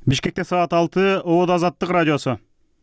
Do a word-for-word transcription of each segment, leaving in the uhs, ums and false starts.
Бишкекте саат алты, Ободо Азаттык радиосу.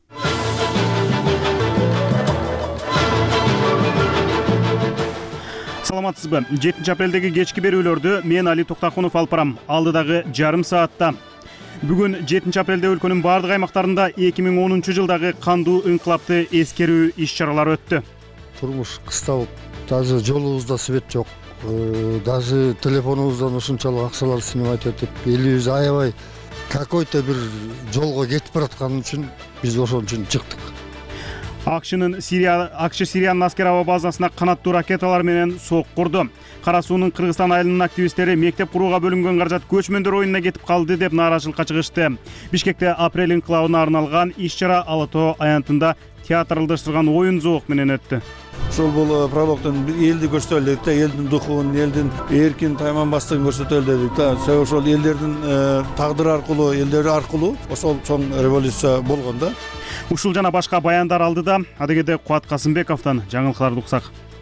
Саламатсызбы? жетинчи апрелдеги кечки берүүлөрдү мен Али Токтакунов алып барам. Алдыдагы жарым саатта. Бүгүн жетинчи апрелде өлкөнүн бардык аймактарында эки миң онунчу жылдагы кандуу инкылапты эскерүү иш-чаралары өттү. Турмуш кысталып, даже жолубузда свет жок. Даже телефонубуздан ушунчалык акчалар снимать этип, элибиз аябай какой-то бир жолго кетип бараткан үчүн биз ошон үчүн чыктык. АКШнын Сирия, АКШ Сириянын аскер аба базасына канаттуу ракеталар менен сок курду. Кара суунун Кыргызстан айылынын активисттери мектеп курууга бөлүнгөн каражат көчмөндөр оюнуна кетип калды деп нааразычылыкка чыгышты. Бишкекте апрель инкылабына арналган иш-чара Ала Тоо аянтында театралдаштырган оюн зоок менен өттү. Ошол бул прологдон элди көрсөтөлү дедик да, элдин духун, элдин эркин тайманбастыгын көрсөтөлү дедик да. Ошол элдердин тагдыры аркылуу, элдери аркылуу ошол чоң революция болгон да. Ушул жана башка баяндар алдыда адегеде Кубат Касымбековдон жаңылыктарды уксак.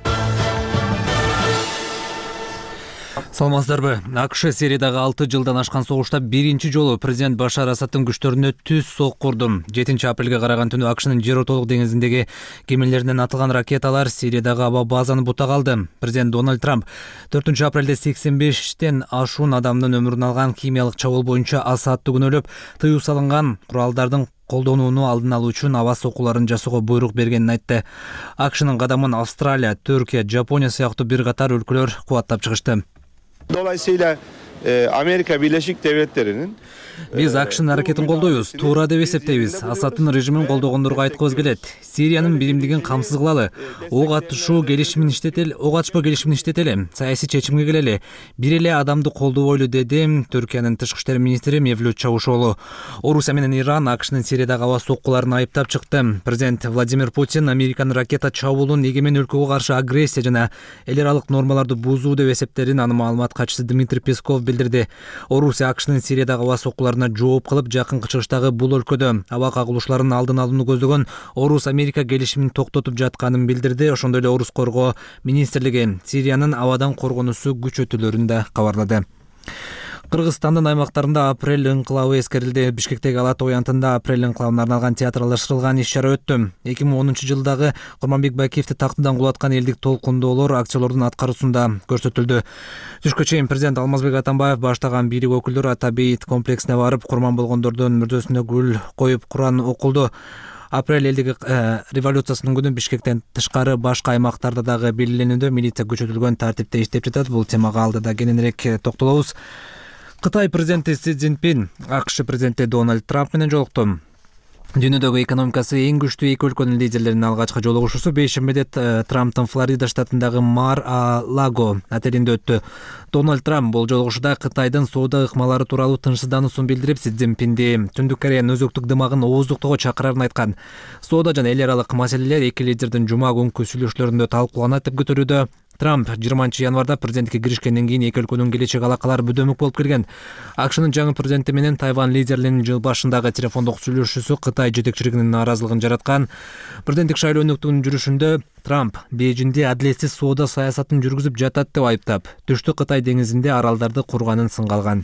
Саламатсыздарбы? АКШ Сириядагы алты жылдан ашкан согушта биринчи жолу президент Башар Асадтын күчтөрүнө түз сок курду. жетинчи апрелге караган түнү АКШнын Жер ортолук деңизиндеги кемелеринен атылган ракеталар Сириядагы аба базаны бутак алды. Президент Дональд Трамп төртүнчү апрелде сексен бештен ашуун адамдын өмүрүн алган химиялык чабуул боюнча Асадты күнөөлөп, тыюу салынган куралдардын колдонууну алдын алуу үчүн аба сокууларын жасоого буйрук бергенин айтты. АКШнын кадамын Австралия, Түркия, Жапония сыяктуу бир катар өлкөлөр кубаттап чыгышты. Dolayısıyla e, Amerika Birleşik Devletleri'nin Биз АКШнын аракетин колдойбуз, туура деп эсептейбиз. Асадтын режимин колдогондорго айткыбыз келет. Сириянын биримдигин камсыз кылалы. Ок атышуу келишимин иштетели, ок атышпоо келишимин иштетели. Саясий чечимге келели. Бир эле адамды колдобойлу деди Түркиянын тышкы иштер министри Мевлют Чавушоглу. Орусия менен Иран АКШнын Сириядагы аба соккуларын айыптап чыкты. Президент Владимир Путин Американын ракета чабуулун эгемен өлкөгө каршы агрессия жана эл аралык нормаларды бузуу деп эсептедин. Анын маалымат катчысы Дмитрий Песков билдирди. Орусия АКШнын Сириядагы аба соккуларын жооп кылып, жакынкы чыгыштагы бул өлкөдө аба кагылышларынын алдын алууну көздөгөн Орус Америка келишимин токтотуп жатканын билдирди. Ошондой эле Орус коргоо министрлиги Сириянын абадан коргонуусу күчөтүлөрүн да кабарлады. Кыргызстандын аймактарында апрель инкылабы эскерилди. Бишкектеги Ала Тоо аянтында апрель инкылабына арналган театралдаштырылган иш-чара өттү. эки миң онунчу жылдагы Курманбек Бакиевди тактыдан кулаткан элдик толкундоолор акчылардын аткаруусунда көрсөтүлдү. Түшкө чейин президент Алмазбек Атамбаев баштаган бийлик өкүлдөрү Ата бейит комплексине барып, курман болгондордун мүрзөсүнө гүл коюп Куран окулду. Апрель элдик э, революциясынын күнү Бишкектен тышкары башка аймактарда дагы белгиленүүдө милиция күчөтүлгөн тартипте иштеп жатат. Бул темага алдыда кененирээк токтолобуз. Кытай президенти Си Цзиньпин АКШ президенти Дональд Трамп менен жолукту. Дүйнөдөгү экономикасы эң күчтүү эки өлкөнүн лидерлеринин алгачкы жолугушуусу бейшембиде Трамптын Флорида штатындагы Мар-а-Лаго отелинде өттү. Дональд Трамп бул жолугушууда Кытайдын соода ыкмалары тууралуу тынчсыздануусун билдирип, Си Цзиньпинди Түндүк Кореянын өзөктүк дымагын ооздуктоого чакырарын айткан. Соода жана эл аралык маселелер эки лидердин жума күнкү сүйлөшүүлөрүндө талкууланат деп күтүлүүдө. Трамп жыйырманчы январда президенттикке киришкенден кийин эки өлкөнүн келечек алакалары бөдөмүк болуп келген. АКШнын жаңы президенти менен Тайвань лидеринин жыл башындагы телефондук сүйлөшүүсү Кытай жетекчилигинин нааразылыгын жараткан. Президенттик шайлоонун жүрүшүндө Трамп Бейжиңде адилетсиз соода саясатын жүргүзүп жатат деп айыптап, Түштүк Кытай деңизинде аралдарды курганын сынга алган.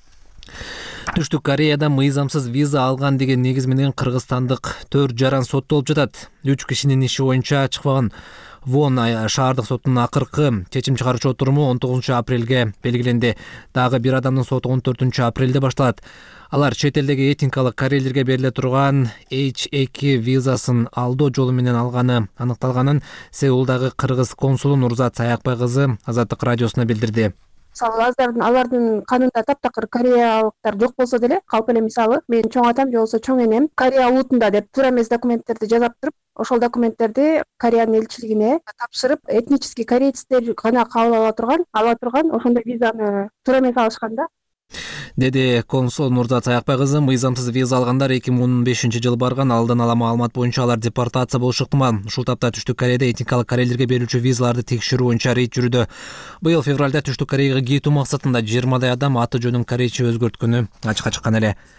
Түштүк Кореяда мыйзамсыз виза алган деген негиз менен кыргызстандык төрт жаран соттолуп жатат. Үч кишинин иши боюнча чыкпаган Вон шаардык соттун акыркы чечим чыгаруучу отуруму он тогузунчу апрелге белгиленди. Дагы бир адамдын соту он төртүнчү апрелде башталат. Алар чет элдеги этникалык корейлерге бериле турган эйч эки визасын алдоо жолу менен алганы аныкталганын Сеулдагы кыргыз консулу Нурзат Саякбай кызы Азаттык радиосуна билдирди. Мисалы алардын канында таптакыр кореялыктар жок болсо деле, калп эле мисалы менин чоң атам же болбосо чоң энем Корея улутунда деп туура эмес документтерди жазап туруп, ошол документтерди Кореянын элчилигине тапшырып, этнический корейцтер гана кабыл ала турган, ала турган ошондой визаны туура эмес алышкан да. Деди консул Нурзат Саякбай кызы. Мыйзамсыз виза алгандар эки миң он бешинчи жылы барган. Алдын ала маалымат боюнча алар депортация болушу ыктымал. Ушул тапта Түштүк Кореяда этникалык корейлерге берилчү визаларды текшерүү боюнча рейд жүрүүдө. Быйыл февралда Түштүк Кореяга кетүү максатында жыйырмадай адам аты жөнүн корейче өзгөрткөнү ачыкка чыккан эле.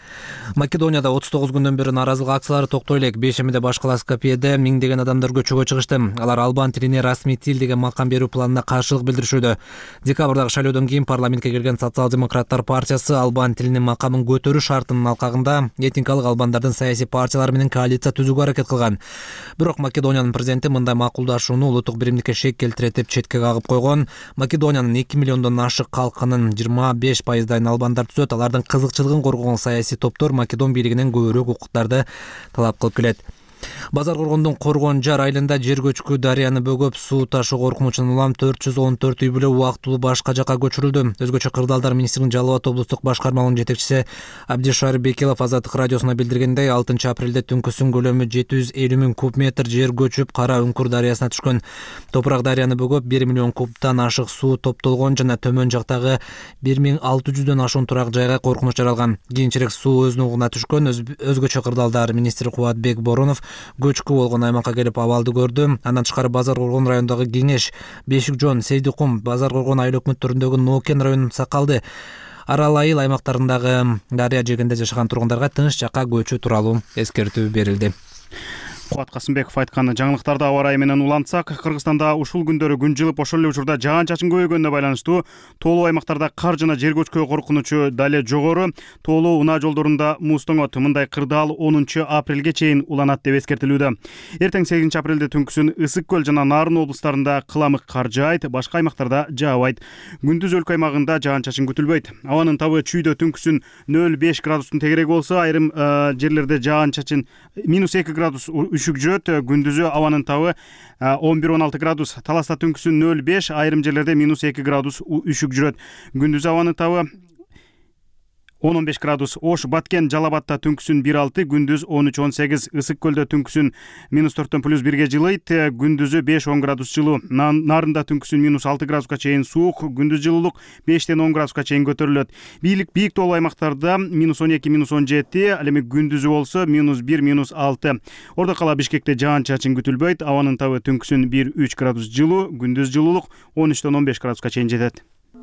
Македонияда отуз тогуз күндөн бери нааразылык акциялары токтой элек. Бешемиде башкала Скопьеде миңдеген адамдар көчөгө чыгышты. Алар албан тилине расмий тил деген макам берүү планына каршылык билдиришүүдө. Декабрдагы шайлоодон кийин парламентке кирген социал-демократтар партиясы албан тилинин макамын көтөрүү шартынын алкагында этникалык албандардын саясий партиялары менен коалиция түзүүгө аракет кылган. Бирок Македониянын президенти мындай макулдашууну улуттук биримдикке шек келтирет деп четке кагып койгон. Македониянын эки миллиондон ашык калкынын жыйырма беш пайыздайын албандар түзөт. Алардын кызыкчылыгын коргогон саясий топтор Македон бийлигинен көбүрөөк укуктарды талап кылып келет. Базар Коргондун Коргон жар айылында жер көчкү дарыяны бөгөп суу ташуу коркунучунан улам төрт жүз он төрт үй бүлө убактылуу башка жакка көчүрүлдү. Өзгөчө Кырдаалдар министринин Жалал Абад облустук башкармалыгынын жетекчиси Абдишар Бекелов Азаттык радиосуна билдиргендей, алтынчы апрелде түнкүсүн көлөмү жети жүз элүү миң куб метр жер көчүп Кара Үңкүр дарыясына түшкөн. Топурак дарыяны бөгөп бир миллион кубтан ашык суу топтолгон жана төмөн жактагы бир миң алты жүздөн ашуун турак жайга коркунуч жаралган. Кийинчерээк суу өзүнүн угуна түшкөн. Өзгөчө Кырдаалдар министри Кубатбек Боронов көчкү болгон аймакка келип абалды көрдү. Андан тышкары Базар Коргон районундагы Кеңеш, Бешик Жон, Сейдикум, Базар Коргон айыл өкмөттөрүндөгү Нокен районунун Сакалды, Арал айыл аймактарындагы дарыя жээгинде жашаган тургундарга тыныч жакка көчүү тууралуу эскертүү берилди. Кубат Касымбеков айткан жаңылыктарды аба ырайы менен улантсак, Кыргызстанда ушул күндөрү күн жылып ошол эле учурда жаан чачын көбөйгөнүнө байланыштуу тоолуу аймактарда кар жана жер көчкү коркунучу дале жогору. Тоолуу унаа жолдорунда муз тоңот. Мындай кырдаал онунчу апрелге чейин уланат деп эскертилүүдө. Эртең сегизинчи апрелде түнкүсүн Ысык көл жана Нарын облустарында кыламык кар жаайт, башка аймактарда жаабайт. Күндүз өлкө аймагында жаан чачын күтүлбөйт. Абанын табы чүйдө түнкүсүн нөл беш градустун тегерек болсо, айрым жерлерде жаан чачын минус эки градус үшүк жүрөт. Күндүзү абанын табы он бир он алты градус. Таласта түнкүсүн нөл беш, айрым жерлерде минус эки градус үшүк жүрөт. Күндүзү абанын табы он он беш градус. Ош, Баткен, Жалабатта түнкүсүн бир алты, күндүз он үч он сегиз. Ысык көлдө түнкүсүн минус төрттөн плюс бирге жылыйт, күндүзү беш он градус жылуу. Нарында түнкүсүн минус алты градуска чейин суук, күндүз жылуулук бештен он градуска чейин көтөрүлөт. Бийлик бийик тоолуу аймактарда минус он эки минус он жети, ал эми күндүзү болсо минус бир минус алты. Ордо кала Бишкекте жаан чачын күтүлбөйт. Абанын табы түнкүсүн бир үч градус жылуу, күндүз жылуулук он үчтөн он беш градуска чейин жетет.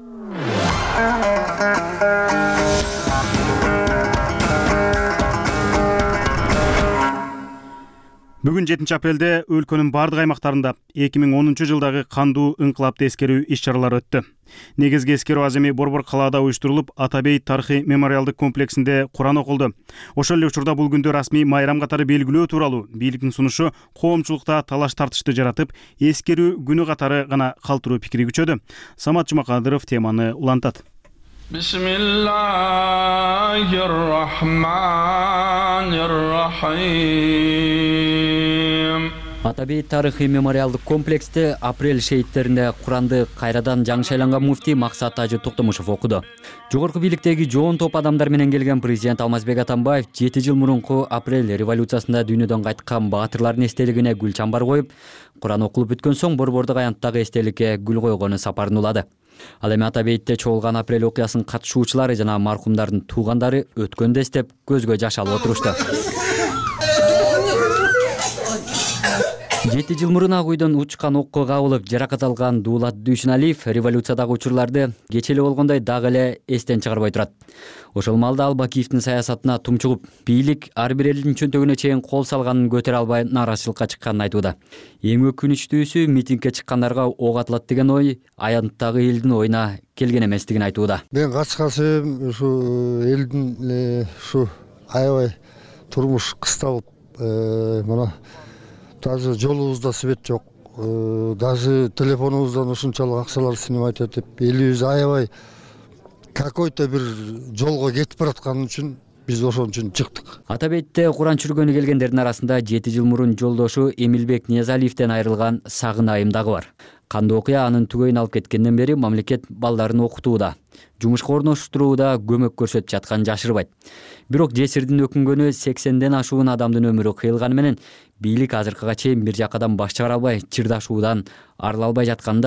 Бүгүн жетинчи апрелде өлкөнүн бардык аймактарында эки миң онунчу жылдагы кандуу ыңкылапты эскерүү иш-чаралары өттү. Негизги эскерүү аз эми Борбор калаада уюштурулуп, Атабей тарыхый мемориалдык комплексинде Куран окулду. Ошол эле учурда бул күндө расмий майрам катары белгилөө тууралуу бийликтин сунушу коомчулукта талаш тартышты жаратып, эскерүү күнү катары гана калтыруу пикири күчөдү. Самат Жумакадыров теманы улантат. Бисмиллахир-рахманир-рахим. Атабей тарыхый мемориалдык комплексте апрель шейиттеринде Куранды кайрадан жаңы шайланган муфтий Максат Тажы Токтомушев окуду. Жогорку бийликтеги жоон топ адамдар менен келген президент Алмазбек Атамбаев жети жыл мурунку апрель революциясында дүйнөдөн кайткан баатырлардын эстелигине гүл чамбар коюп, Куран окулуп бүткөн соң Борбордук аянттагы эстеликке гүл койгону сапарын улады. Ал эми Атабейте чогулган апрель окуясынын катышуучулары жана маркумдардын туугандары өткөндү эстеп көзгө жаш алып отурушту. жети жыл мурун ак үйдөн учкан окко кабылып жаракат алган Дуулат Дүйшүналиев революциядагы учурларды кечээ эле болгондой дагы эле эстен чыгарбай турат. Ошол маалда Албакиевдин саясатына тумчугуп, бийлик ар бир элдин чөнтөгүнө чейин кол салганын көтөрө албай нааразычылыкка чыкканын айтууда. Эң өкүнүчтүүсү митингге чыккандарга ок атылат деген ой аянттагы элдин оюна келген эместигин айтууда. Мен качкасы ушу элдин ушу аябай турмуш кысталып, мына даже жолубузда свет жок, даже телефонубуздан ушунчалык акчалар снимать этип, элибиз аябай какой-то бир жолго кетип бараткан үчүн биз ошон үчүн чыктык. Атабейте Куран чүргөнү келгендердин арасында жети жыл мурун жолдошу Эмилбек Ниязалиевден айрылган Сагын Айым дагы бар. Кандуу окуя анын түгөйүн алып кеткенден бери мамлекет балдарын окутууда, жумушка орноштурууда көмөк көрсөтүп жатканын жашырбайт. Бирок жесирдин өкүнгөнү сексенден ашуун адамдын өмүрү кыйылганы менен бийлик азыркыга чейин бир жакадан баш чыгара албай, чырдашуудан арыла албай жатканын да дейт.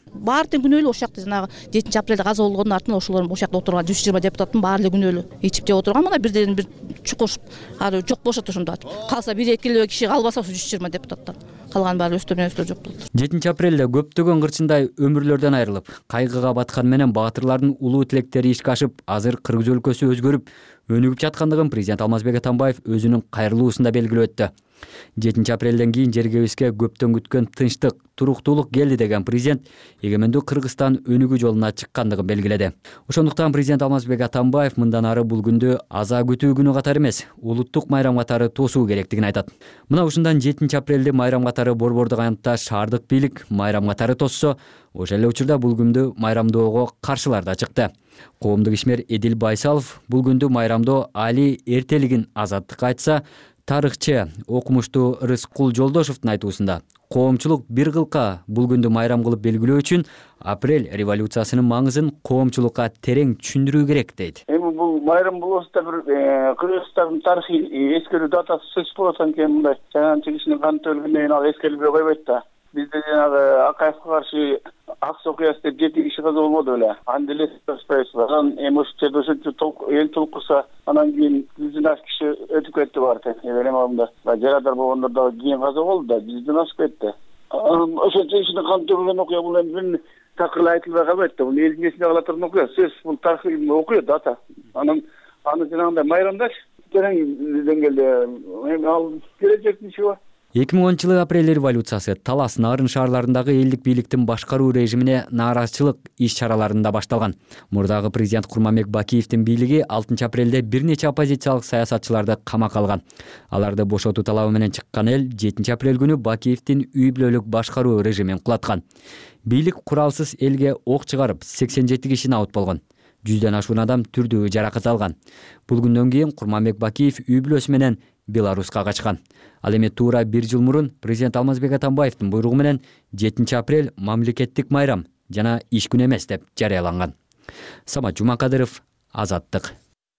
Баары тең күнөөлүү ошол жакта жанагы жетинчи апрелде каза болгондун артынан ошолор ошол жакта отурган жүз жыйырма депутаттын баары эле күнөөлүү ичип жеп отурган мына бирден бир чукур ары жок болушат ошондо калса бир эки эле киши калбаса ошо жүз жыйырма депутаттан калган баары өздөрүнөн өздөрү жок болот. жетинчи апрелде көптөгөн кырчындай өмүрлөрдөн айрылып кайгыга баткан менен баатырлардын улуу тилектери ишке ашып азыр Кыргыз өлкөсү өзгөрүп өнүгүп жаткандыгын президент Алмазбек Атамбаев өзүнүн кайрылуусунда белгилеп өттү. жетинчи апрелден кийин жергебизге көптөн күткөн тынчтык, туруктуулук келди деген президент эгемендүү Кыргызстан өнүгүү жолуна чыккандыгын белгиледи. Ошондуктан президент Алмазбек Атамбаев мындан ары бул күндү аза күтүү күнү катары эмес, улуттук майрам катары тосуу керектигин айтат. Мына ушундан жетинчи апрелди майрам катары борбордук аянтта шаардык бийлик майрам катары тоссо, ошол эле учурда бул күндү майрамдоого каршылар да чыкты. Коомдук ишмер Эдил Байсалов бул күндү майрамдоо али эртелигин азаттыкка айтса, тарыхчы окумуштуу Рыскул Жолдошовдун айтуусунда коомчулук бир кылка бул күндү майрам кылып белгилөө үчүн апрель революциясынын маңызын коомчулукка терең түшүндүрүү керек дейт. Эми бул майрам болсо бир Кыргызстандын тарыхый эскерүү датасы сөзсүз болот экен, мындай жаганчы кишинин каны төгүлгөндөн кийин ал эскерилбей койбойт да. Бизде жанагы Акаевге каршы Акс окуясы деп жети киши каза болбоду беле. Анда эле спайсыздар. Анан эми ошол жерде ошончо толук эл толкуса, анан кийин жүздөн ашык киши өтүп кетти баары тең. Эми алдында жарадар болгондор дагы кийин каза болду да, жүздөн ашык кетти. Анан ошончо кишинин каны төгүлгөн окуя бул эми такыр айтылбай калбайт да. Бул элдин эсинде кала турган окуя, сөз бул тарыхый окуя дата. Анан аны жанагындай майрамдаш терең деңгээлде эми ал келечектин иши бар. эки миң онунчу жылы апрель революциясы Талас, Нарын шаарларындагы элдик бийликтин башкаруу режимине нааразычылык иш-чараларында башталган. Мурдагы президент Курманбек Бакиевдин бийлиги алтынчы апрелде бир нече оппозициялык саясатчыларды камакка алган. Аларды бошотуу талабы менен чыккан эл жетинчи апрель күнү Бакиевдин үй бүлөлүк башкаруу режимин кулаткан. Бийлик куралсыз элге ок чыгарып, сексен жети киши абут болгон. жүздөн ашуун адам түрдүү жаракат алган. Бул күндөн кийин Курманбек Бакиев үй бүлөсү менен Беларуска качкан. Ал эми туура бир жыл мурун президент Алмазбек Атамбаевдин буйругу менен жетинчи апрель мамлекеттик майрам жана иш күнү эмес деп жарыяланган. Самат Жумакадыров, Азаттык.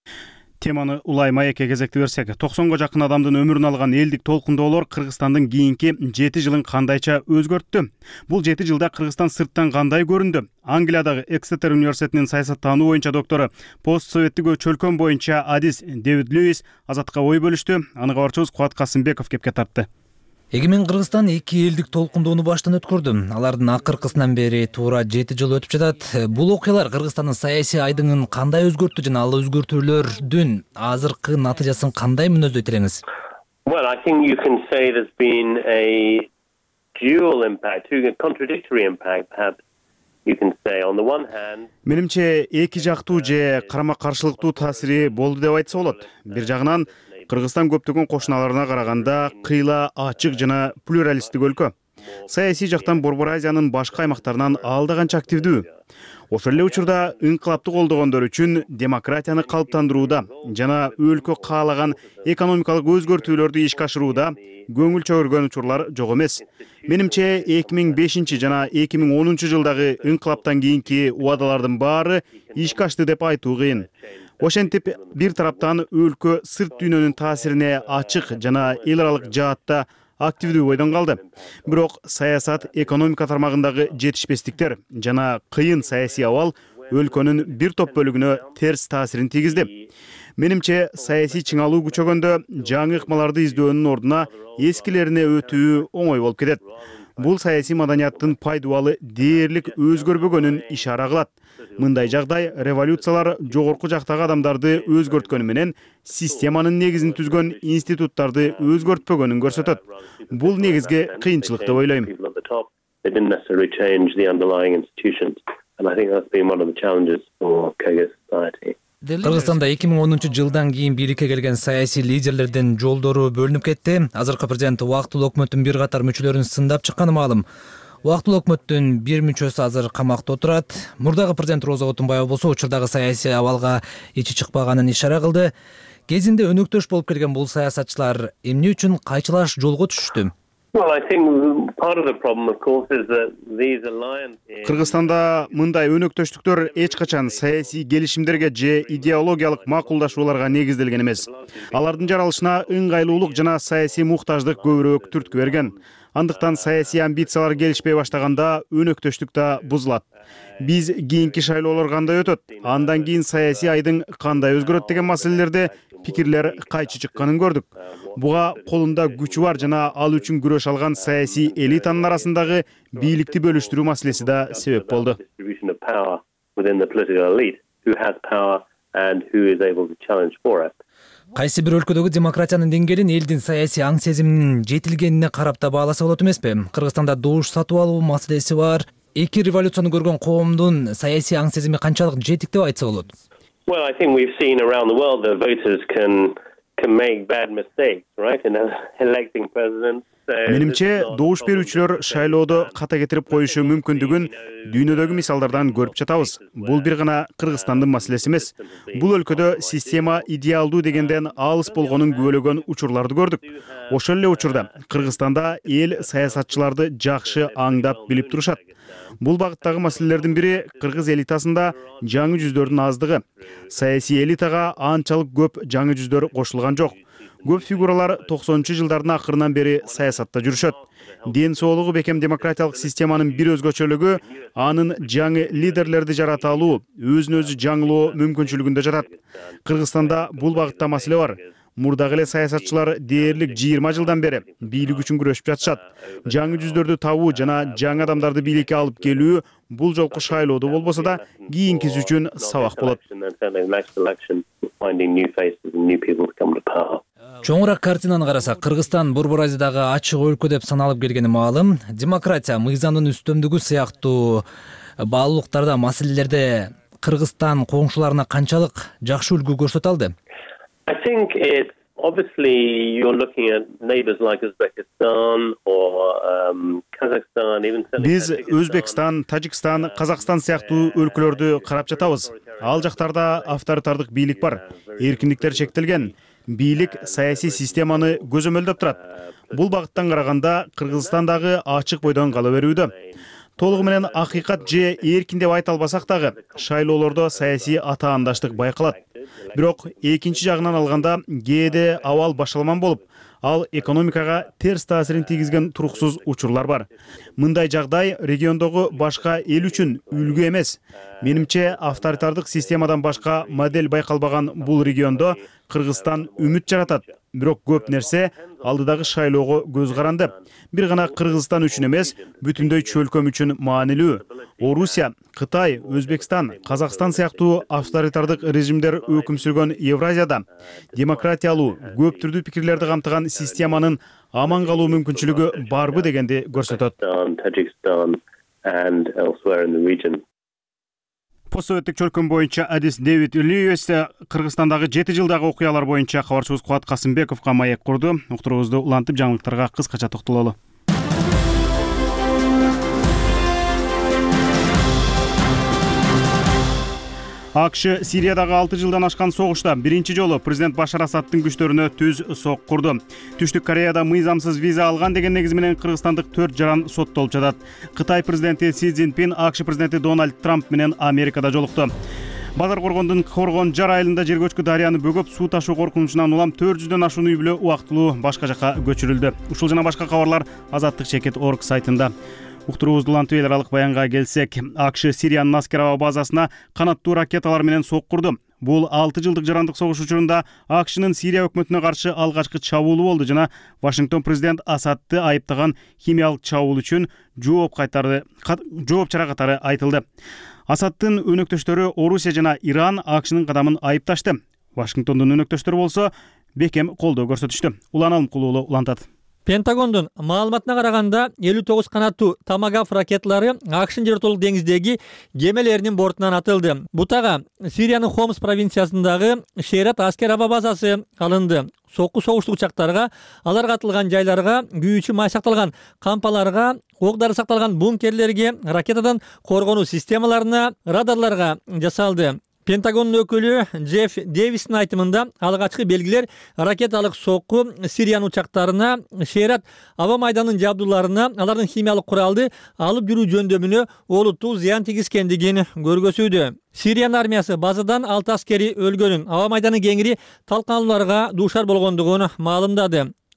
Теманы улай маекке кезекти берсек, токсонго жакын адамдын өмүрүн алган элдик толкундоолор Кыргызстандын кийинки жети жылын кандайча өзгөрттү? Бул жети жылда Кыргызстан сырттан кандай көрүндү? Англиядагы Экстетер университетинин саясаттануу боюнча доктору, постсоветтик чөлкөн боюнча адис Дэвид Льюис Азаттыкка ой бөлүштү. Аны кабарчыбыз Кубат Касымбеков кепке тартты. Эгемен Кыргызстан эки элдик толкундоону баштан өткөрдү. Алардын акыркысынан бери туура жети жыл өтүп жатат. Бул окуялар Кыргызстандын саясий айдыңын кандай өзгөрттү жана ал өзгөртүүлөрдүн азыркы натыйжасын кандай мүнөздөйт элеңиз? Well, I think you can say there's been a dual impact, a contradictory impact, perhaps you can say. On the one hand, Менимче эки жактуу же карама-каршылыктуу таасири болду деп айтса болот. Бир жагынан Кыргызстан көптөгөн кошуналарына караганда кыйла, ачык жана плюралисттик өлкө. Саясий жактан Борбор Азиянын башка аймактарынан алда канча активдүү. Ошол эле учурда инкылапты колдогондор үчүн демократияны калыптандырууда жана өлкө каалаган экономикалык өзгөртүүлөрдү ишке ашырууда көңүл чөгөргөн учурлар жок эмес. Менимче эки миң бешинчи жана эки миң онунчу жылдагы инкылаптан кийинки убадалардын баары ишке ашты деп айтуу кыйын. Ошентип, бир тараптан өлкө сырт дүйнөнүн таасирине ачык жана эл аралык жаатта активдүү бойдон калды. Бирок саясат, экономика тармагындагы жетишпестиктер жана кыйын саясий абал өлкөнүн бир топ бөлүгүнө терс таасирин тийгизди. Менимче, саясий чыңалуу күчөгөндө жаңы ыкмаларды издөөнүн ордуна эскилерине өтүү оңой болуп кетет. Бул саясий маданияттын пайдубалы дээрлик өзгөрбөгөнүн ишара кылат. Мындай жагдай революциялар жогорку жактагы адамдарды өзгөрткөнү менен системанын негизин түзгөн институттарды өзгөртпөгөнүн көрсөтөт. Бул негизги кыйынчылык деп ойлойм. Кыргызстанда эки миң онунчу жылдан кийин бийликке келген саясий лидерлердин жолдору бөлүнүп кетти. Азыркы президент убактылуу өкмөттүн бир катар мүчөлөрүн сындап чыкканы маалым. Убактылуу өкмөттүн бир мүчөсү азыр камакта отурат. Мурдагы президент Роза Отунбаева болсо учурдагы саясий абалга ичи чыкпаганын ишара кылды. Кезинде өнөктөш болуп келген бул саясатчылар эмне үчүн кайчылаш жолго түшүштү? Кыргызстанда мындай өнөктөштүктөр эч качан саясий келишимдерге же идеологиялык макулдашууларга негизделген эмес. Алардын жаралышына ыңгайлуулук жана саясий муктаждык көбүрөөк түрткү берген. Андыктан саясий амбициялар келишпей баштаганда өнөктөштүк да бузулат. Биз кийинки шайлоолор кандай өтөт, андан кийин саясий айдың кандай өзгөрөт деген маселелерде пикирлер кайчы чыкканын көрдүк. Буга колунда күчү бар жана ал үчүн күрөш алган саясий элитанын арасындагы бийликти бөлүштүрүү маселеси да себеп болду. Кайсы бир өлкөдөгү демократиянын деңгээлин элдин саясий аң сезиминин жетилгенине карап да бааласа болот эмеспи? Кыргызстанда добуш сатып алуу маселеси бар. Эки революцияны көргөн коомдун саясий аң сезими канчалык жетик деп айтса болот? Well, I think we've seen around the world that voters can can make bad mistakes, right? In electing presidents. Менимче, добуш берүүчүлөр шайлоодо ката кетирип коюшу мүмкүндүгүн дүйнөдөгү мисалдардан көрүп жатабыз. Бул бир гана Кыргызстандын маселеси эмес. Бул өлкөдө система идеалдуу дегенден алыс болгонун күбөлөгөн учурларды көрдүк. Ошол эле учурда Кыргызстанда эл саясатчыларды жакшы аңдап билип турушат. Бул багыттагы маселелердин бири кыргыз элитасында жаңы жүздөрдүн аздыгы. Саясий элитага анчалык көп жаңы жүздөр кошулган жок. Көп фигуралар токсонунчу жылдардын акырынан бери саясатта жүрүшөт. Ден соолугу бекем демократиялык системанын бир өзгөчөлүгү анын жаңы лидерлерди жарата алуу, өзүн өзү жаңылоо мүмкүнчүлүгүндө жатат. Кыргызстанда бул багытта маселе бар. Мурдагы эле саясатчылар дээрлик жыйырма жылдан бери бийлик үчүн күрөшүп жатышат. Жаңы жүздөрдү табуу жана жаңы адамдарды бийликке алып келүү бул жолку шайлоодо болбосо да кийинкиси үчүн сабак болот. Чоңураак картинаны карасак, Кыргызстан Борбор Азиядагы ачык өлкө деп саналып келгени маалым. Демократия, мыйзамдын үстөмдүгү сыяктуу баалуулуктарда, маселелерде Кыргызстан коңшуларына канчалык жакшы үлгү көрсөтө алды? I think it obviously you're looking at neighbors like Uzbekistan or um, Kazakhstan, even Биз Өзбекстан, Тажикстан, Казакстан сыяктуу өлкөлөрдү карап жатабыз. Ал жактарда авторитардык бийлик бар. Эркиндиктер чектелген. Бийлик саясий системаны көзөмөлдөп турат. Бул багыттан караганда Кыргызстандагы ачык бойдон кала берүүдө. Толугу менен акыйкат же эркин деп айта албасак дагы, шайлоолордо саясий атаандаштык байкалат. Бирок экинчи жагынан алганда кээде абал башаламан болуп, ал экономикага терс таасирин тийгизген туруксуз учурлар бар. Мындай жагдай региондогу башка эл үчүн үлгү эмес. Менимче, авторитардык системадан башка модель байкалбаган бул региондо Кыргызстан үмүт жаратат. Бирок көп нерсе алдыдагы шайлоого көз каранды. Бир гана Кыргызстан үчүн эмес, бүтүндөй чөлкөм үчүн маанилүү. Орусия, Кытай, Өзбекстан, Казакстан сыяктуу авторитардык режимдер өкүм сүргөн Евразияда демократиялуу, көп түрдүү пикирлерди камтыган системанын аман калуу мүмкүнчүлүгү барбы дегенди көрсөтөт. Постсоветтик чөлкөм боюнча адис Дэвид Льюис Кыргызстандагы жети жылдагы окуялар боюнча кабарчыбыз Кубат Касымбековго маек курду. Уктуруубузду улантып жаңылыктарга кыскача токтололу. АКШ Сириядагы алты жылдан ашкан согушта биринчи жолу президент Башар Асадтын күчтөрүнө түз сок курду. Түштүк Кореяда мыйзамсыз виза алган деген негиз менен кыргызстандык төрт жаран соттолуп жатат. Кытай президенти Си Цзиньпин АКШ президенти Дональд Трамп менен Америкада жолукту. Базар коргондун Коргон жар айылында жер көчкү дарыяны бөгөп суу ташуу коркунучунан улам төрт жүздөн ашуун үй бүлө убактылуу башка жака көчүрүлдү. Ушул жана башка кабарлар Азаттык чекит точка орг сайтында. Уктуруубузду улантып эл аралык баянга келсек, АКШ Сириянын Наскер аба базасына канаттуу ракеталар менен сок курду. Бул алты жылдык жарандык согуш учурунда АКШнын Сирия өкмөтүнө каршы алгачкы чабуулу болду жана Вашингтон президент Асадты айыптаган химиялык чабуул үчүн жооп кайтарды, жооп чара катары айтылды. Асадтын өнөктөштөрү Орусия жана Иран АКШнын кадамын айыпташты. Вашингтондун өнөктөштөрү болсо бекем колдоо көрсөтүштү. Улан Алымкулуулу улантат. Пентагондун маалыматына караганда элүү тогуз канаттуу Томагав ракеталары АКШнын жер ортолук деңиздеги кемелеринин бортунан атылды. Бутага Сириянын Хомс провинциясындагы Шейрат аскер аба базасы алынды. Сокку согуштук учактарга, аларга атылган жайларга, күйүүчү май сакталган кампаларга, ок дары сакталган бункерлерге, ракетадан коргонуу системаларына, радарларга жасалды. Пентагондун өкүлү Джефф Дэвистин айтымында алгачкы белгилер ракеталык сокку Сириянын учактарына, Шейрат аба майданын жабдууларына, алардын химиялык куралды алып жүрүү жөндөмүнө олуттуу зыян тийгизгендигин көргөзүүдө. Сириянын армиясы базадан алты аскери өлгөнүн, аба майданы кеңири талканалууларга дуушар болгондугун маалымдады.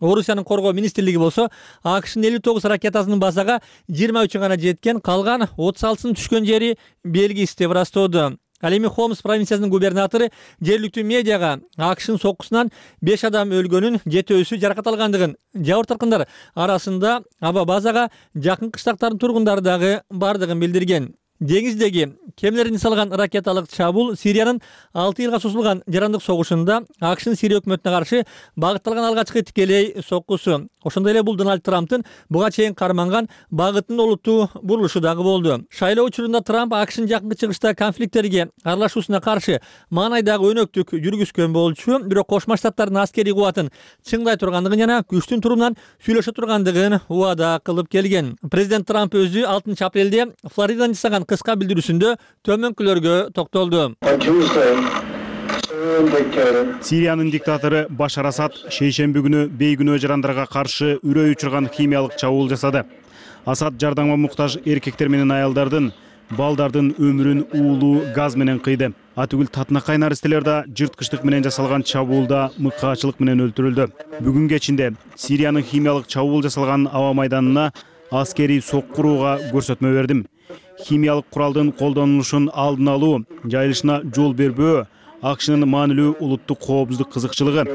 Орусиянын коргоо министрлиги болсо акшнын элүү тогуз ракетасынын базага жыйырма үчү гана жеткен, калган отуз алтысынын түшкөн жери белгисиз деп ырастоодо. Ал эми Хомс провинциясынын губернатору жергиликтүү медиага акшнын соккусунан беш адам өлгөнүн, жетөөсү жаракат алгандыгын, жабыр тарткандар арасында аба базага жакын кыштактардын тургундары дагы бардыгын билдирген. Деңиздеги кемелердин салган ракеталык чабуул Сириянын алты жылга созулган жарандык согушунда акшнын Сирия өкмөтүнө каршы багытталган алгачкы тикелей соккусу. Ошондой эле бул Дональд Трамптын буга чейин карманган багытын олуттуу бурулушу дагы болду. Шайлоо учурунда Трамп акшнын жакынкы чыгышта конфликттерге аралашуусуна каршы маанайдагы өнөктүк жүргүзгөн болчу, бирок Кошмо Штаттардын аскерий кубатын чыңдай тургандыгын жана күчтүн турумунан сүйлөшө тургандыгын убада кылып келген. Президент Трамп өзү алтынчы апрелде Флоридадан жасаган кыска билдирүүсүндө төмөнкүлөргө токтолду. Сириянын диктатору Башар Асад шейшемби күнү бейгүнөө жарандарга каршы үрөй учурган химиялык чабуул жасады. Асад жардамга муктаж эркектер менен аялдардын, балдардын өмүрүн уулуу газ менен кыйды. Атүгүл татынакай наристелер да жырткычтык менен жасалган чабуулда мыкаачылык менен өлтүрүлдү. Бүгүн кечинде Сириянын химиялык чабуул жасалган аба майданына аскерий соккурууга көрсөтмө бердим. Химиялык куралдын колдонулушун алдын алуу, жайылышына жол бербөө акшнын маанилүү улуттук коопсуздук кызыкчылыгы.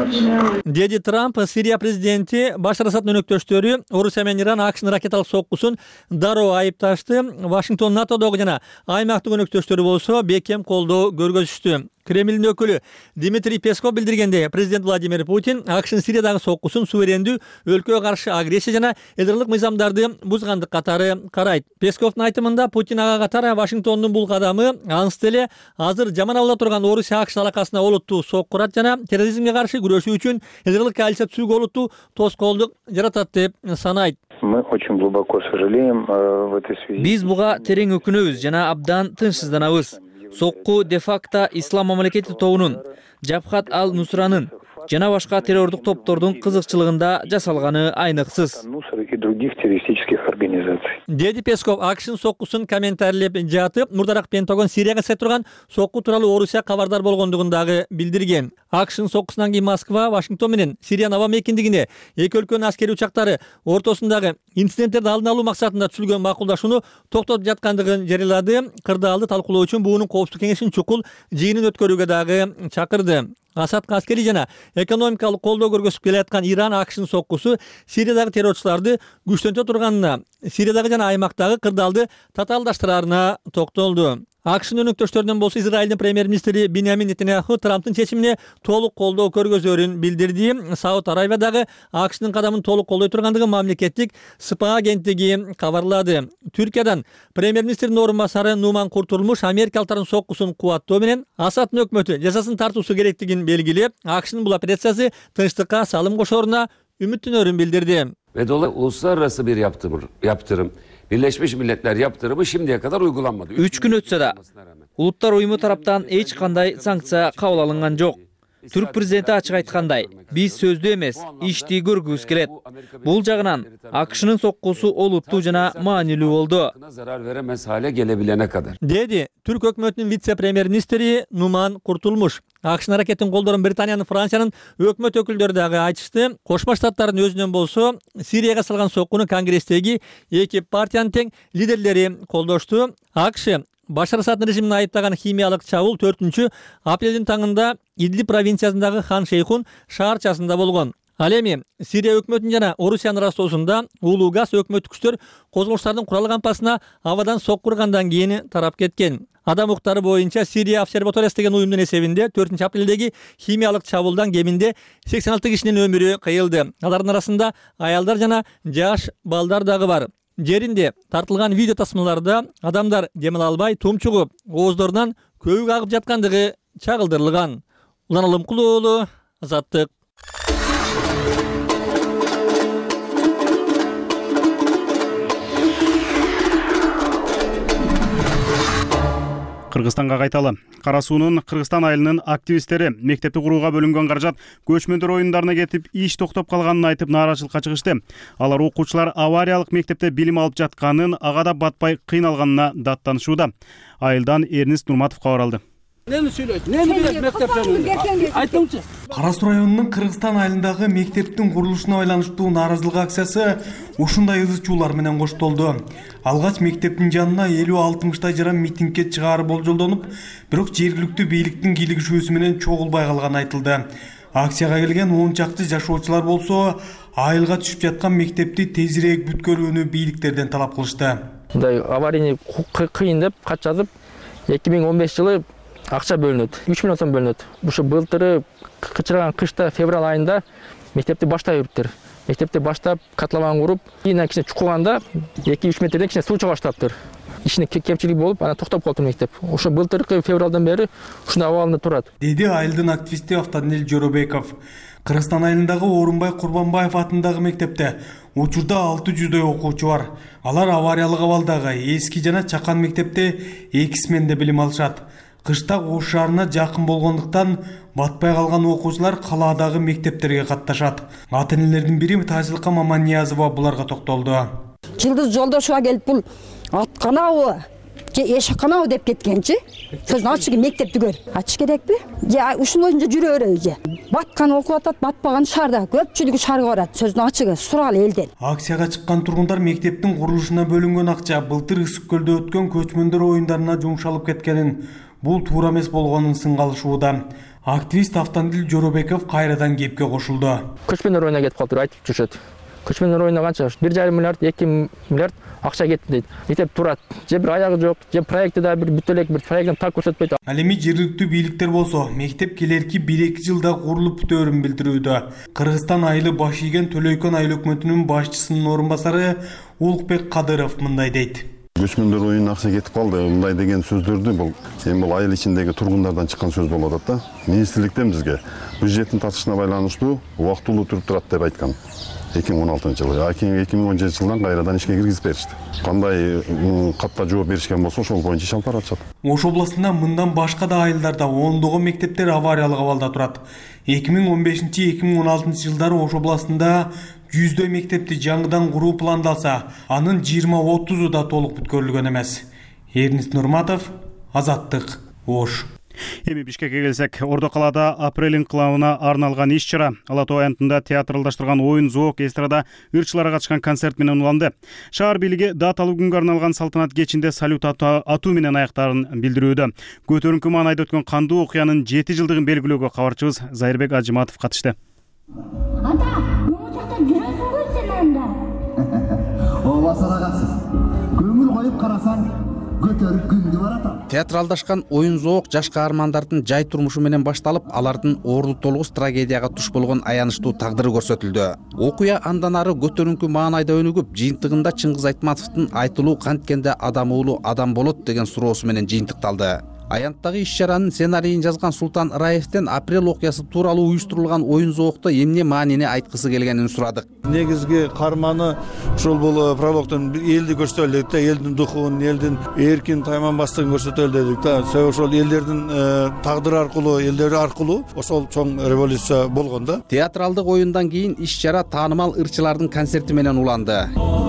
Деди Трамп Сирия президенти Башар Асаддын өнөктөштөрү Орусия менен Иран акшнын ракеталык соккусун дароо айыпташты. Вашингтон НАТОдогу жана аймактык өнөктөштөрү болсо бекем колдоо көргөзүштү. Кремлдин өкүлү Дмитрий Песков билдиргенде, президент Владимир Путин акшнын Сириядагы соккусун суверендүү өлкөгө каршы агрессия жана ядролук мыйзамдарды бузгандык катары карайт. Песковдун айтымында Путин ага катары Вашингтондун бул кадамы ансыз эле азыр жаман абалда турган Орусия акш алакасына олуттуу соккурат жана терроризмге каршы күрөшүү үчүн ядролук коалиция түзүүгө олуттуу тоскоолдук жаратат деп санайт. Мы очень глубоко сожалеем в этой связи. Биз буга терең өкүнөбүз жана абдан тынчсызданабыз. Сокку де-факто Ислам мамлекети тобунун, Жабхат ал-Нусранын жана башка террордук топтордун кызыкчылыгында жасалганы айныксыз. И других террористических организаций. Деди Песков акшнын соккусун комментарийлеп жатып, мурдараак Пентагон Сирияга жасай турган сокку тууралуу Орусия кабардар болгондугун дагы билдирген. Акшнын соккусунан кийин Москва, Вашингтон менен Сириянын аба мейкиндигине эки өлкөнүн аскерий учактары ортосундагы инциденттерди алдын алуу максатында түзүлгөн макулдашууну токтотуп жаткандыгын жарыялады. Кырдаалды талкуулоо үчүн буунун коопсуздук кеңешинин чукул жыйынын өткөрүүгө дагы чакырды. Асадка аскерий жана экономикалык колдоо көргөзүп келаткан Иран акшнын соккусу Сириядагы террорчуларды күчтөнтө турганына, Сириядагы жана аймактагы кырдаалды татаалдаштыраарына токтолду. акшнын өнөктөштөрүнөн болсо Израилдин премьер-министри Биньямин Нетаньяху Трамптын чечимине толук колдоо көргөзөрүн билдирди. Сауд Аравиядагы акшнын кадамын толук колдой тургандыгын мамлекеттик СПА агенттиги кабарлады. Түркиядан премьер-министрдин орун басары Нуман Куртулмуш америкалыктардын соккусун кубаттоо менен Асаддын өкмөтү жазасын тартуусу керектигин белгилеп, акшнын бул операциясы тынчтыкка салым кошоруна үмүттөнөрүн билдирди. Ve dolayısıyla uluslararası bir yaptırım, yaptırım, Birleşmiş Milletler yaptırımı şimdiye kadar uygulanmadı. Üç gün ötse de Улуттар уюму тараптан эч кандай санкция кабыл алынган жок. Түрк президенти ачык айткандай, биз сөздүү эмес, ишти көргүбүз келет. Бул жагынан акшнын соккусу олуттуу жана маанилүү болду. Zarar veremez hale gelebilene kadar. Деди Түрк өкмөтүнүн вице-премьер-министри Нуман Куртулмуш. Акшнын аракетин колдорун Британиянын, Франциянын өкмөт өкүлдөрү дагы айтышты. Кошмо Штаттардын өзүнөн болсо Сирияга салган соккуну Конгресстеги эки партиянын тең лидерлери колдошту. АКШ Башар Асад режимин айыптаган химиялык чабуул төртүнчү апрелдин таңында Идлиб провинциясындагы Хан Шейхун шаарчасында болгон. Ал эми Сирия өкмөтүнүн жана Орусиянын ырастоосунда улуу газ өкмөттүк күчтөр козголуштардын курал кампасына абадан соккургандан кийин тарап кеткен. Адам укуктары боюнча Сирия обсерваториясы деген уюмдун эсебинде төртүнчү апрелдеги химиялык чабуулдан кеминде сексен алты кишинин өмүрү кыйылды. Алардын арасында аялдар жана жаш балдар дагы бар. Жеринде тартылган видео тасмаларда адамдар демиле албай тумчугуп, ооздорунан көбүк агып жаткандыгы чагылдырылган. Улан Алымкул уулу, Азаттык. Кыргызстанга кайталы. Кара суунун Кыргызстан айылынын активисттери мектепти курууга бөлүнгөн каражат көчмөндөр оюндарына кетип иш токтоп калганын айтып нааразычылыкка чыгышты. Алар окуучулар авариялык мектепте билим алып жатканын, ага да батпай кыйналганына даттанышууда. Айылдан Эрнист Нурматов кабар алды. Нени сүйлөйт? Нени билет мектептен? Айтыңчы. Кара Суу районунун Кыргызстан айылындагы мектептин курулушуна байланыштуу нааразылык акциясы ушундай ызы чуулар менен коштолду. Алгач мектептин жанына элүү алтымыштай жаран митингге чыгаары болжолдонуп, бирок жергиликтүү бийликтин кийлигишүүсү менен чогулбай калганы айтылды. Акцияга келген он чакты жашоочулар болсо, айылга түшүп жаткан мектепти тезирээк бүткөрүүнү бийликтерден талап кылышты. Мындай аварийный кыйын деп кат жазып, эки миң он беш жылы акча бөлүнөт. үч миллион сом бөлүнөт. Ушу былтыры кычырган кышта февраль айында мектепти баштап жүрүптүр. Мектепти баштап, котлован куруп, кийин кичине чукуганда эки үч метрден кичине суу чыга баштаптыр. Ишине кемчилик болуп, анан токтоп калды мектеп. Ошо былтыркы февралдан бери ушундай абалында турат. Деди айылдын активисти Автодил Жоробеков. Кыргызстан айылындагы Орунбай Курбанбаев атындагы мектепте учурда алты жүздөй окуучу бар. Алар авариялык абалдагы эски жана чакан мектепте эки сменде билим алышат. Кышта Ош шаарына жакын болгондуктан батпай калган окуучулар калаадагы мектептерге катташат. Ата-энелердин бири Тазилкам Аманниязова буларга токтолду. Жылдыз Жолдошова келип бул атканабы же эшаканабы деп кеткенчи. Сөз ачык мектепти көр. Ачыш керекпи? Же ушундай жүрө береби же? Баткан окуп атат, батпаган шаарда көпчүлүгү шаарга барат. Сөздүн ачыгы сурал элден. Акцияга чыккан тургундар мектептин курулушуна бөлүнгөн акча былтыр Ысык көлдө өткөн көчмөндөр оюндарына жумшалып кеткенин, бул туура эмес болгонун сынга алышууда. Активист Автодил Жоробеков кайрадан кепке кошулду. Көчмөндөр оюнуна кетип калды, айтып жүрүшөт. Көчмөндөр оюнуна канча? бир жарым миллиард, эки миллиард акча кетти дейт. Мектеп турат. Же бир аягы жок, же проекти да бир бүтө элек бир проекттен так көрсөтпөйт. Ал эми жергиликтүү бийликтер болсо, мектеп келерки бир эки жылда курулуп бүтөөрүн билдирүүдө. Кыргызстан айылы баш ийген Төлөйкөн айыл өкмөтүнүн башчысынын орун басары Улукбек Кадыров мындай дейт. Көчмөндөр оюнуна акча кетип калды. Мындай деген сөздөрдү бул эми бул айыл ичиндеги тургундардан чыккан сөз болуп атат да. Министрликтен бизге бюджеттин тартышына байланыштуу убактылуу туруп турат деп айткан. эки миң он алтынчы жылы, эки миң он жетинчи жылдан кайрадан ишке киргизип беришти. Кандай катта жооп беришкен болсо, ошол боюнча иш алып баратышат. Ош областында мындан башка да айылдарда ондогон мектептер авариялык абалда турат. эки миң он бешинчи эки миң он алтынчы жылдары Ош областында жүздөй мектепти жаңыдан куруу пландалса, анын жыйырма отузу да толук бүткөрүлгөн эмес. Эрнист Нурматов, Азаттык, Ош. Эми Бишкекке келсек, Ордо калаада апрель инкылабына арналган иш-чара Ала Тоо аянтында театралдаштырган оюн, зоок, эстрада ырчылары катышкан концерт менен уланды. Шаар бийлиги даталуу күнгө арналган салтанат кечинде салют атуу менен аяктарын билдирүүдө. Көтөрүнкү маанайда өткөн кандуу окуянын жети жылдыгын белгилөөгө кабарчыбыз Зайырбек Ажыматов катышты. Ата, могу жакта жүрөсүңбү сен анда? Ооба, садагатсыз. Көңүл коюп карасаң, көтөрүп күндү барат. Театралдашкан оюн, зоок жаш каармандардын жай турмушу менен башталып, алардын орду толгус трагедияга туш болгон аянычтуу тагдыры көрсөтүлдү. Окуя андан ары көтөрүнкү маанайда өнүгүп, жыйынтыгында Чыңгыз Айтматовдун айтылуу канткенде адам уулу адам болот деген суроосу менен жыйынтыкталды. Аянттагы иш-чаранын сценарийин жазган Султан Раевден апрель окуясы тууралуу уюштурулган оюн, зоокто эмне маанини айткысы келгенин сурадык. Негизги карманы ушул бул прологдон элди көрсөтөлү дедик да, элдин духун, элдин эркин тайманбастыгын көрсөтөлү дедик да. Ошол элдердин тагдыры аркылуу, элдери аркылуу ошол чоң революция болгон да. Театралдык оюндан кийин иш-чара таанымал ырчылардын концерти менен уланды.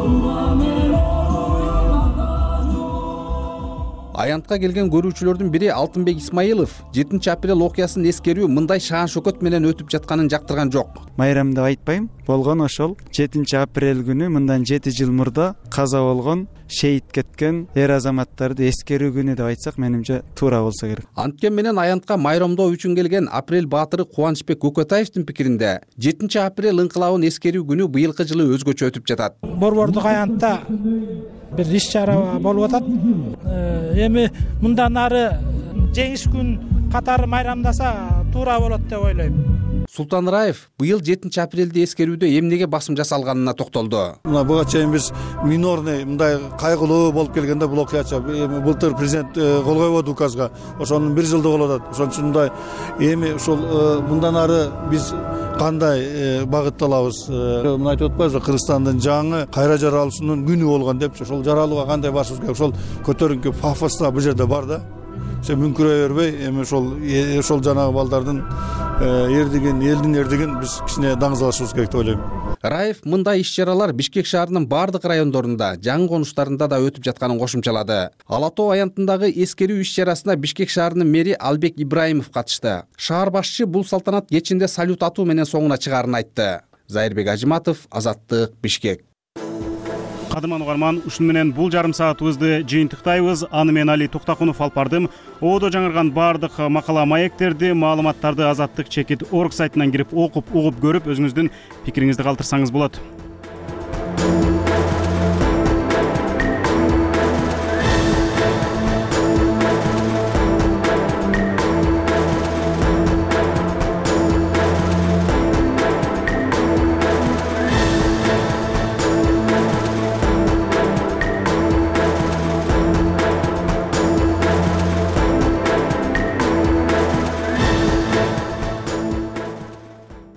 Аянтка келген көрүүчүлөрдүн бири Алтынбек Исмаилов жетинчи апрель окуясын эскерүү мындай шаан шөкөт менен өтүп жатканын жактырган жок. Майрам деп айтпайм, болгон ошол жетинчи апрель күнү мындан жети жыл мурда каза болгон, шейит кеткен эр азаматтарды эскерүү күнү деп айтсак, менимче туура болсо керек. Анткени менен аянтка майрамдоо үчүн келген апрель баатыры Кубанычбек Көкөтаевдин пикиринде жетинчи апрель инкылабын эскерүү күнү быйылкы жылы өзгөчө өтүп жатат. Борбордук аянтта бир иш-чара болуп атат. Эми мындан ары жеңиш күн катары майрамдаса туура болот деп ойлойм. Султан Раев быйыл жетинчи апрелди эскерүүдө эмнеге басым жасалганына токтолду. Мына буга чейин биз минорный мындай кайгылуу болуп келгенде бул окуяча былтыр президент кол койбоду указга. Ошонун бир жылдыгы болуп атат. Ошон үчүн мындай эми ушул мындан ары биз кандай багытталабыз? Мына айтып атпайбызбы, Кыргызстандын жаңы кайра жаралышынын күнү болгон депчи. Ошол жаралууга кандай барышыбыз керек? Ошол көтөрүнкү пафос бул жерде бар да. мүңкүрөй бербей эми ошол ошол жанагы балдардын эрдигин элдин эрдигин биз кичине даңызалашыбыз керек деп ойлойм. Раев мындай иш-чаралар Бишкек шаарынын бардык райондорунда, жаңы конуштарында да өтүп жатканын кошумчалады. Ала тоо аянтындагы эскерүү иш-чарасына Бишкек шаарынын мэри Албек Ибраимов катышты. Шаар башчы бул салтанат кечинде салют атуу менен соңуна чыгаарын айтты. Зайырбек Ажиматов, Азаттык, Бишкек. Кадырман угарман, ушун менен бул жарым саатыбызды жыйынтыктайбыз. Аны мен Али Токтакунов алып бардым. Ободо жаңырган бардык макала маектерди, маалыматтарды Азаттык чекит орг сайтынан кирип окуп, угуп көрүп, өзүңүздүн пикириңизди калтырсаңыз болот.